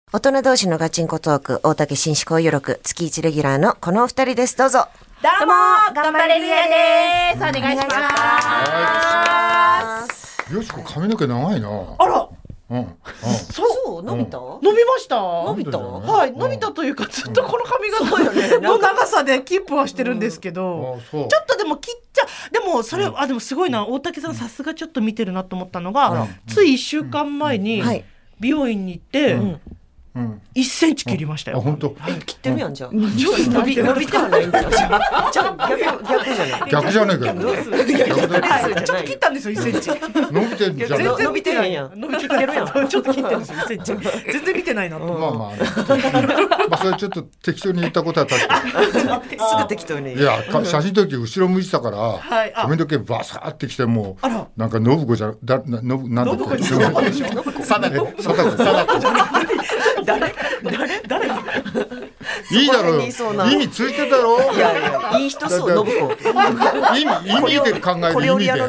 大人同士のガチンコトーク、大竹紳士交友録、月1レギュラーのこのお二人です。どうぞ。 どうも頑張れるやです。お願いします。 よしこ髪の毛長いな。 あら、 そう伸びた、 伸びました。 伸びた、 はい、伸びたというかずっとこの髪型の長さでキープはしてるんですけど、ちょっとでも切っちゃでもそれ、でもすごいな、大竹さんさすがちょっと見てるなと思ったのが、つい1週間前に美容院に行って、1センチ切りましたよ。 本当。 切ってるやんじゃん。 伸びてはないんだよ。 逆じゃないけど。 ちょっと切ったんですよ、1センチ。 伸びてんじゃん。 伸びてないやん。 伸びてるやん。ちょっと切ってるんですよ、1センチ。全然見てないなと。 まあそれちょっと適当に言ったことは確かに。 すぐ適当に。 いや、写真撮る時後ろ向いてたから髪の毛バサーってきて、もうなんか信子じゃなんだっけ。貞子誰いいだろうよ。意味ついてたろ。 いやいや、いい人そう、信子。 意味で考える意味で。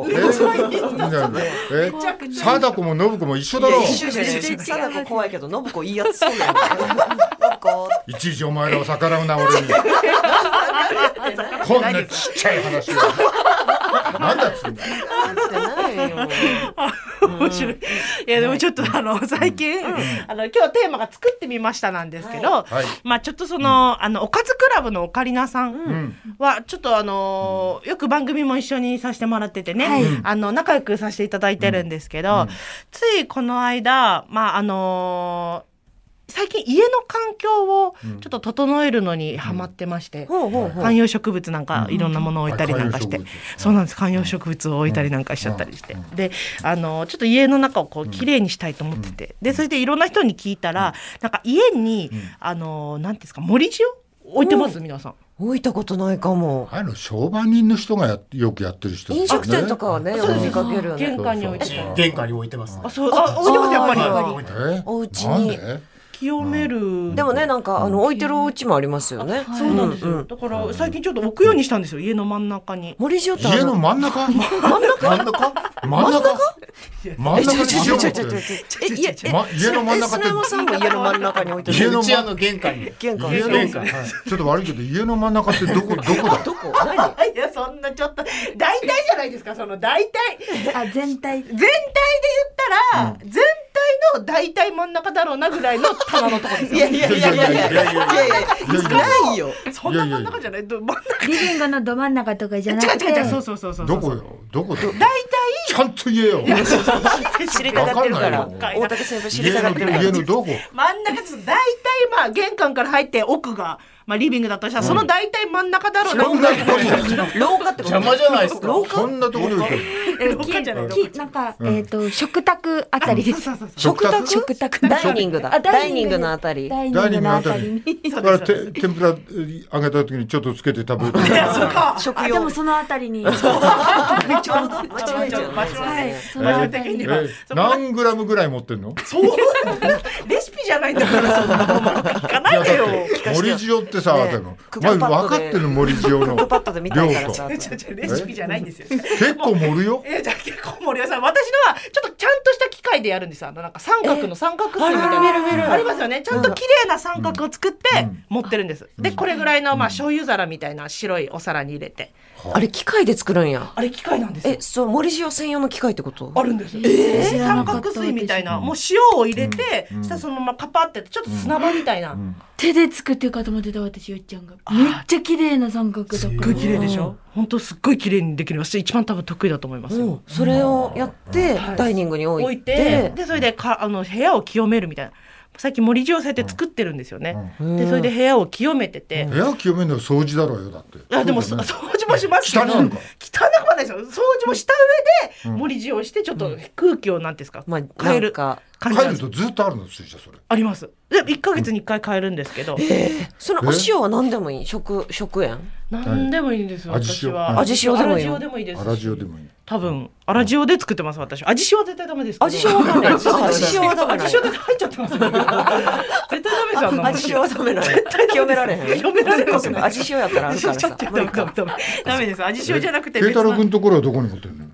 貞子も信子も一緒だろ。 一緒じゃない。貞子怖いけど信子いいやつそうやん。 いちいちお前らを逆らうな俺に。こんなちっちゃい話を。なんだっつうんだ。 面白い。いやでもちょっと最近今日テーマが作ってみましたなんですけど、まあちょっとそのおかずクラブのオカリナさんはちょっとよく番組も一緒にさせてもらっててね、仲良くさせていただいてるんですけど、ついこの間最近家の環境をちょっと整えるのにハマってまして、観葉植物なんかいろんなものを置いたりなんかして、そうなんです、観葉植物を置いたりなんかしちゃったりして、でちょっと家の中をこう綺麗にしたいと思ってて、でそれでいろんな人に聞いたら、なんか家になんですか、盛り塩置いてます？皆さん置いたことないかも。 商売人の人がよくやってる人、 飲食店とかはね、よく見かけるよね。 玄関に置いてます。 玄関に置いてます。 置いてますやっぱり。 お家に清める。 でもね、なんか置いてるお家もありますよね。 そうなんですよ。だから最近ちょっと置くようにしたんですよ、家の真ん中に。 森塩って家の真ん中？真ん中に塩って。家の真ん中って。 砂山さんも家の真ん中に置いてる。 うち玄関に。 玄関。 ちょっと悪いけど家の真ん中ってどこだ？ どこ？何？ いや、そんなちょっと大体じゃないですか、その大体。 全体で言ったら全体の大体真ん中だろうなぐらいの棚のところですよ。 いやないよ。 そんな真ん中じゃない。真ん中。 リビングのど真ん中とかじゃなくて。 違う。そう。 どこよ？どこだ？ 大体ちゃんと言えよ。 知りたがってるから。大竹先輩知りたがってるから。 家のどこ？ 真ん中です。大体玄関から入って奥がリビングだとしたら、その大体真ん中だろうな。 廊下ってこと？ 邪魔じゃないですか。 そんなところに置いてる。 廊下じゃない。 なんか食卓あたりです。 食卓ダイニングだ。ダイニングのあたり。 ダイニングのあたりに。 だから天ぷら揚げた時にちょっとつけて食べる。 食用。 でもそのあたりに。 間違えちゃう。 何グラムぐらい持ってんの？ そうレシピじゃないんだから、そんなの聞かないでよ。 盛り塩ってさ、分かってる盛り塩の量と。 レシピじゃないんですよ。 結構盛るよ。 じゃあ結構盛るよ。私のはちょっとちゃんとした機械でやるんですよ。なんか三角の三角錐みたいなありますよね。ちゃんと綺麗な三角を作って持ってるんです。でこれぐらいの醤油皿みたいな白いお皿に入れて。 あれ機械で作るんや。 あれ機械なんですよ。 そう、盛り塩専用の機械ってこと？ あるんですよ。三角錐みたいな、もう塩を入れて、したらそのままカパってちょっと砂場みたいな。 手で作ってるかと思ってた、私よっちゃんが。めっちゃ綺麗な三角だから。 すっごい綺麗でしょ。本当すっごい綺麗にできる。私一番多分得意だと思いますよ。 それをやってダイニングに置いて、 でそれで部屋を清めるみたいな。最近森塩されて作ってるんですよね。でそれで部屋を清めてて。 部屋を清めるのは掃除だろうよ、だって。 でも掃除もしますけど。汚くはないですよ。掃除もした上で森塩をして、ちょっと空気をなんですか、変える感じ。 変えるとずっとあるの？それあります。で1ヶ月に1回変えるんですけど。 そのお塩は何でもいい？食塩？ 何でもいいんですよ。私は味塩でもいい。 粗塩でもいいです。 粗塩でもいい。 多分粗塩で作ってます、私。味塩は絶対ダメです。 味塩はダメ。味塩はダメ。 味塩で入っちゃってます。絶対ダメですよ。 味塩はダメなの。清められへん。 清められへん。 味塩やったらあるからさ。 ダメです。味塩じゃなくて。 慶太郎君のところはどこに持ってるの？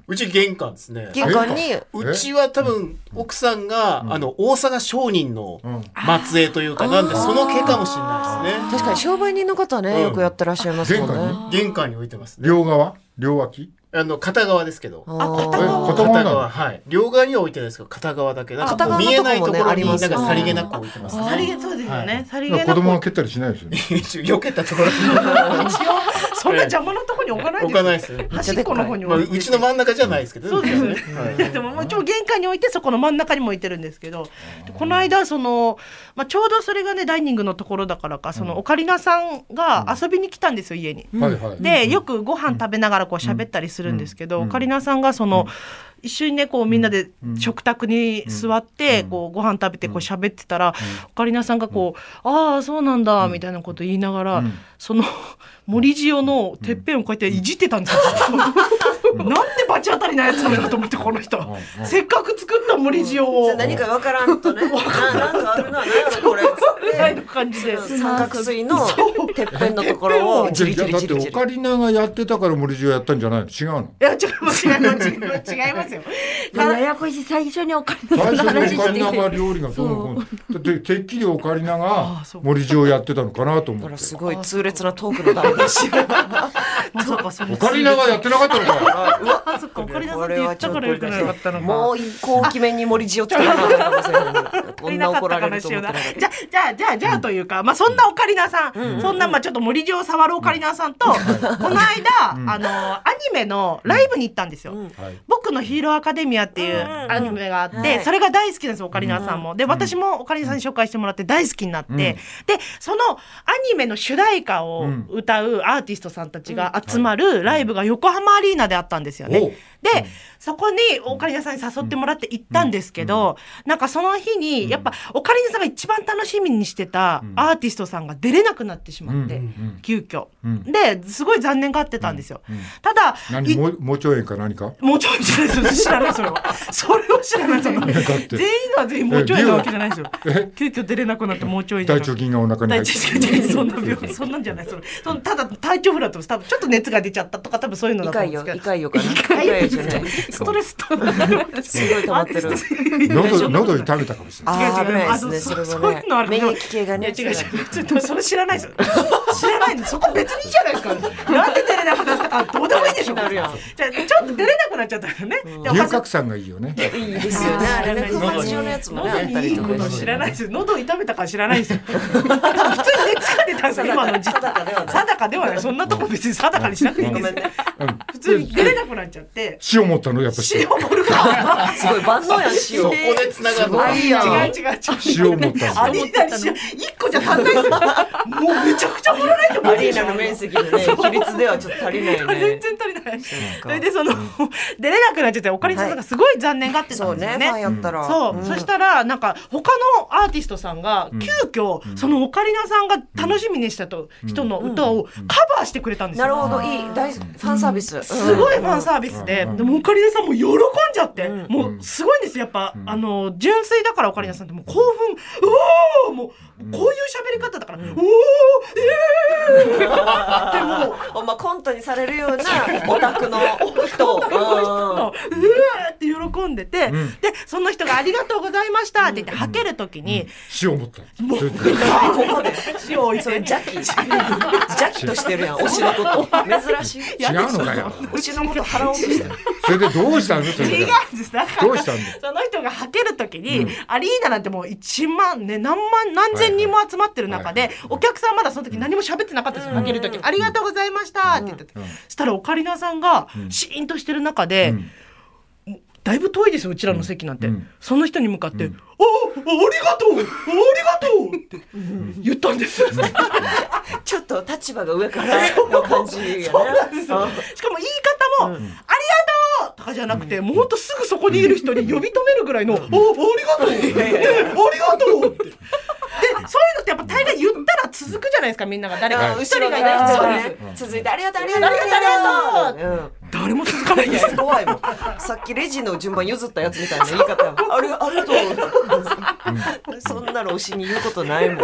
うち玄関ですね。 玄関にうちは多分奥さんが大阪商人の末裔というかなんでその毛かもしれないですね。 確かに商売人の方ね、よくやってらっしゃいますもんね。 玄関に置いてますね。 両側両脇片側ですけど。 片側片側、はい。両側には置いてないですけど、片側だけ。なんか見えないところになんかさりげなく置いてます。 さりげそうですよね。さりげなく。 子供が蹴ったりしないですよね。 避けたところに。 そんな邪魔なところに置かないです。 置かないですよ。 端っこの方に置いて。 うちの真ん中じゃないですけど。 そうですね。でももちろん玄関に置いてそこの真ん中にも置いてるんですけど、この間ちょうどそれがねダイニングのところだからか、オカリナさんが遊びに来たんですよ家に。でよくご飯食べながらこう喋ったりするんですけど、オカリナさんが一緒にねこうみんなで食卓に座ってこうご飯食べてこう喋ってたら、オカリナさんがこうああそうなんだみたいなこと言いながら、その森塩のてっぺんをこうやっていじってたんですよ。なんでバチ当たりなやつなんだと思って、この人せっかく作った森塩を何かわからんとね、なんかあるな、何やろこれぐらいの感じで三角錐のてっぺんのところをだってオカリナがやってたから森塩やったんじゃないの？違うの？ いや違いますよ。 ややこしい。最初にオカリナ最さんの話初にオカリナしてが料理がどうのこうのだっててっきりオカリナが森塩やってたのかなと思って。 すごい痛烈なトークの台だし。 オカリナがやってなかったのか。 あそっか、オカリナさんって言ったからよくなかったのか。 もう大きめに森塩作らなかったかもしれない。こんな怒られると思ってなかった。 じゃあというか、そんなオカリナさん、そんなちょっと森塩を触るオカリナさんと、この間アニメのライブに行ったんですよ。僕のヒーローアカデミアっていうアニメがあって、それが大好きなんですよ、オカリナさんも。で、私もオカリナさんに紹介してもらって大好きになって、で、そのアニメの主題歌を歌うアーティストさんたちが集まるライブが横浜アリーナであったんですよね。で、そこにオカリナさんに誘ってもらって行ったんですけど、なんかその日にやっぱオカリナさんが一番楽しみにしてたアーティストさんが出れなくなってしまって、急遽ですごい残念がってたんですよ。ただ盲腸炎か何か？ 盲腸炎じゃないです。知らない。それは知らない。全員が全員盲腸炎なわけじゃないですよ。急遽出れなくなって盲腸炎じゃない。 大腸菌がお腹に入ってそんな病気、そんなんじゃない。ただ体調不良と多分ちょっと熱が出ちゃったとか多分そういうのだと思うんですけど。 胃潰瘍かな。 ストレスとすごい溜まってる。 喉痛めたかもしれない。 危ないですね。それもね、免疫系がね。 違う。それ知らないですよ。知らないの。そこ別にいいじゃないですか。なんで出れなくなったかどうでもいいでしょ。じゃあちょっと出れなくなっちゃったよね。 龍角散がいいよね。 いいですよね。あれね、粉末状のやつもねあったりとか。 知らないですよ。喉痛めたから知らないですよ。普通に熱が出たんですよ。今の時期。定かではない。そんなとこ別に定かにしなくていいんですよ。普通に出れなくなっちゃって。 塩持ったのやっぱ塩盛るか。 すごい万能やん塩。 そこで繋がるの。 違う。 塩持ったの。 アリーナに1個じゃ足んないですよ。もうめちゃくちゃ盛らないと。 アリーナの面積のね比率ではちょっと足りないね。 全然足りない。それで出れなくなっちゃってオカリナさんがすごい残念がってたんですよね。そしたらなんか他のアーティストさんが急遽そのオカリナさんが楽しみにした人の歌をカバーしてくれたんですよ。 なるほど、いい大ファンサービス。 すごいファンサービスで、でもオカリナさんも喜んじゃって、もうすごいんですよ。やっぱ純粋だからオカリナさんってもう興奮、おおもうこういう喋り方だから、おおでもほんまコントにされるようなオタクの人がって喜んでて、でその人がありがとうございましたって言ってはけるときに塩持ったここで塩置いて邪気としてるやん推しのこと珍しい。 違うのかよ。 うちのこと払おうとしてる。 それでどうしたの？それ違うんです。だからどうしたんだ。 その人がはけるときにアリーナなんてもう1万ね何千人も集まってる中でお客さんまだその時何も喋ってなかったですよ。はけるときありがとうございましたって言ってて、したらオカリナさんがシーンとしてる中でだいぶ遠いですようちらの席なんて、その人に向かって「ありがとうって言ったんですよ。 ちょっと立場が上からの感じやね。 そうなんですよ。しかも言い方も「ありがとう!」とかじゃなくて、もうほんとすぐそこにいる人に呼び止めるぐらいの「ありがとう!」ありがとうって。でそういうのってやっぱ大概言ったら続くじゃないですか。みんなが誰か後ろがいない人がね続いて「ありがとうありがとうありがとう」 誰も続かないんです。 怖いもん。さっきレジの順番譲ったやつみたいな言い方やもん。ありがとう。そんなの推しに言うことないもん。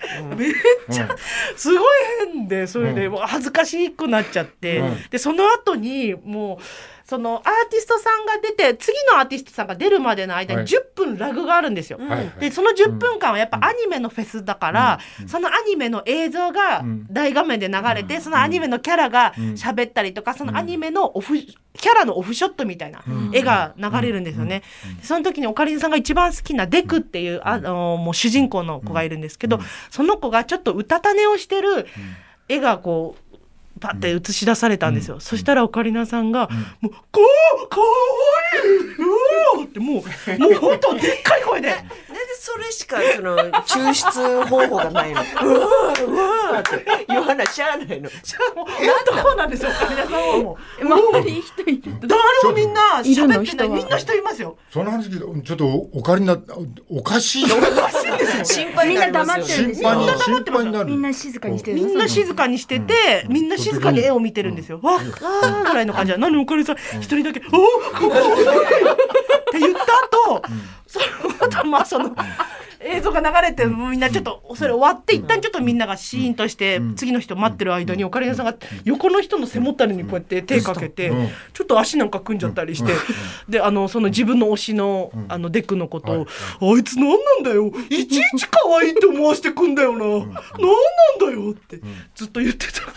めっちゃすごい変で、それでもう恥ずかしくなっちゃって、でその後にもうそのアーティストさんが出て次のアーティストさんが出るまでの間に10分ラグがあるんですよ、でその10分間はやっぱアニメのフェスだから、そのアニメの映像が大画面で流れて、そのアニメのキャラが喋ったりとか、そのアニメのキャラのオフショットみたいな絵が流れるんですよね。その時にオカリナさんが一番好きなデクっていうもう主人公の子がいるんですけど、その子がちょっとうたた寝をしてる絵がこうパッて映し出されたんですよ、そしたらオカリナさんが、もうかわいいってもう本当でっかい声でなんでそれしかその抽出方法がないのうわって言わなしゃあないの。 そうなんですよ、オカリナさんはもう周り人いる。 誰もみんな喋ってない、みんな人いますよ。 その話聞いてちょっとオカリナおかしいよ。 心配になりますよ。 心配になる。 みんな静かにしてる。 みんな静かにしてて、みんな静かに絵を見てるんですよ。わーぐらいの感じで、何オカリナさん一人だけおって言った後、その後まあその映像が流れて、みんなちょっとそれ終わって一旦ちょっとみんながシーンとして次の人待ってる間にオカリナさんが横の人の背もたれにこうやって手かけてちょっと足なんか組んじゃったりして、でその自分の推しのデクのことを、あいつ何なんだよ、いちいち可愛いって思わせてくんだよな、何なんだよってずっと言ってた。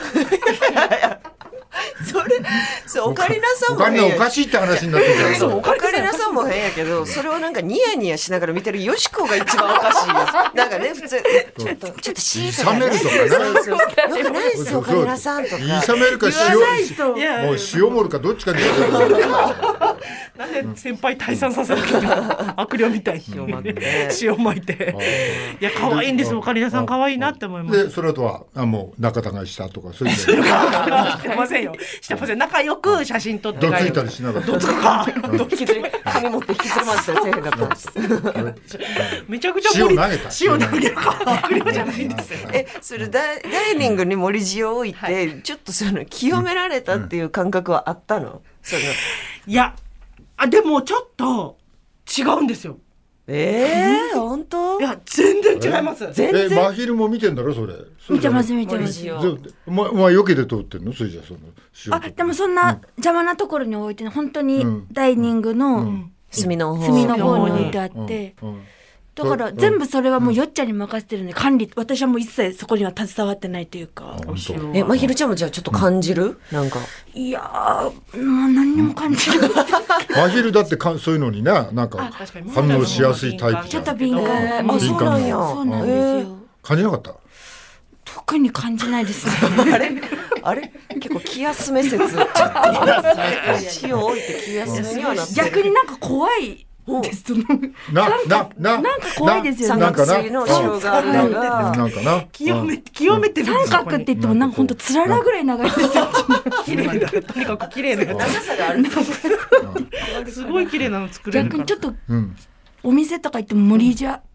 それオカリナさんもオカリナおかしいって話になってるじゃん。 そうオカリナさんも変やけど、それをなんかニヤニヤしながら見てるよしこが一番おかしいです。なんかね、普通ちょっとシーとかね、 冷めるとかね、 よくないっすオカリナさんとか、 冷めるかもう塩盛るかどっちかになんで先輩退散させるか悪霊みたいに塩巻いて、いや可愛いんですよ、オカリナさん可愛いなって思います。 でそれとはもう仲違いしたとかそういうのしてませんよ、してません。仲良く写真撮ってどついたりしなかった。 どつくか髪持って引きずり回したらせえへんかったんです。 めちゃくちゃ塩投げた。 塩投げか悪霊じゃないんですよ。 それダイニングに盛り塩を置いて、ちょっとその清められたっていう感覚はあったの？ いやでもちょっと違うんですよ。 本当？ いや全然違います。 全然。 真昼も見てんだろそれ。 見てます見てます。 まあ避けて通ってんのそれじゃその塩。でもそんな邪魔なところに置いて本当にダイニングの隅の方に置いてあって。だから全部それはもうよっちゃんに任せてるんで、管理私はもう一切そこには携わってないというか。 まひるちゃんもじゃあちょっと感じる？なんかいやもう何にも感じない。 まひるだってそういうのになんか反応しやすいタイプ。 ちょっと敏感。 そうなんや。 そうなんですよ。 感じなかった？ 特に感じないですね。 あれ結構気休め説。塩置いて気休めにはなってる。 逆になんか怖い。なんか怖いですよね。 三角錐の塩があるのがなんかな清めて三角って言ってもなんか本当つららぐらい長いですよ。 綺麗だ。とにかく綺麗なやつ。 長さがある。 すごい綺麗なの作れるから。 逆にちょっとお店とか行っても森次郎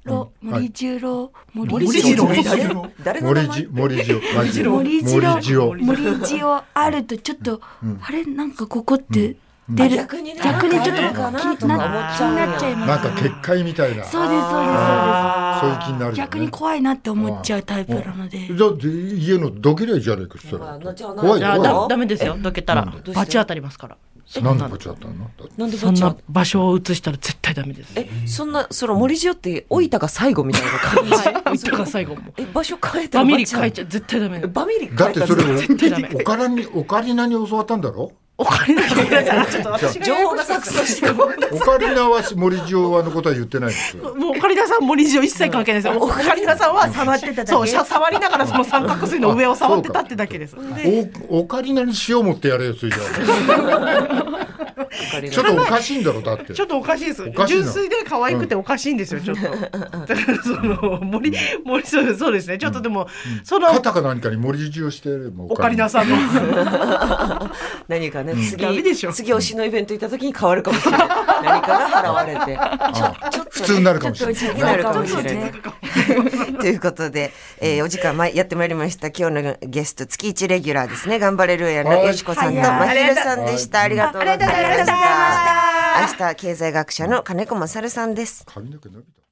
あるとちょっとあれなんかここって出る、逆にちょっと気になっちゃいます。 なんか結界みたいな。 そうですそういう気になる。 逆に怖いなって思っちゃうタイプなので。 じゃあ家のどけりゃいいじゃねえかそしたら。 怖いよ。ダメですよ。どけたら罰当たりますから。 なんで罰当たるの？ そんな場所を移したら絶対ダメです。 その森塩って置いたが最後みたいな感じ。 置いたが最後も。 場所変えたらバミリ変えちゃ絶対ダメ。 バミリ変えただってそれ絶対ダメ。 オカリナに教わったんだろ？ オカリナ情報が錯綜してる。 オカリナは森塩のことは言ってないんですよ。 もうオカリナさん森塩一切関係ないですよ。オカリナさんは触ってただけ。そう触りながらその三角錐の上を触ってたってだけです。 オカリナに塩持ってやれよそれじゃ。ちょっとおかしいんだろだって。 ちょっとおかしいです。純粋で可愛くておかしいんですよちょっと。その森そうですね。ちょっとでもその肩か何かに森塩してるオカリナさんの何かね次推しのイベント行った時に変わるかもしれない。何かが払われて普通になるかもしれない。 ということでお時間やってまいりました。今日のゲスト月1レギュラーですね。頑張れルーヤのよしこさんとまひるさんでした。ありがとうございました。明日経済学者の金子勝さんです。 髪の毛伸びた。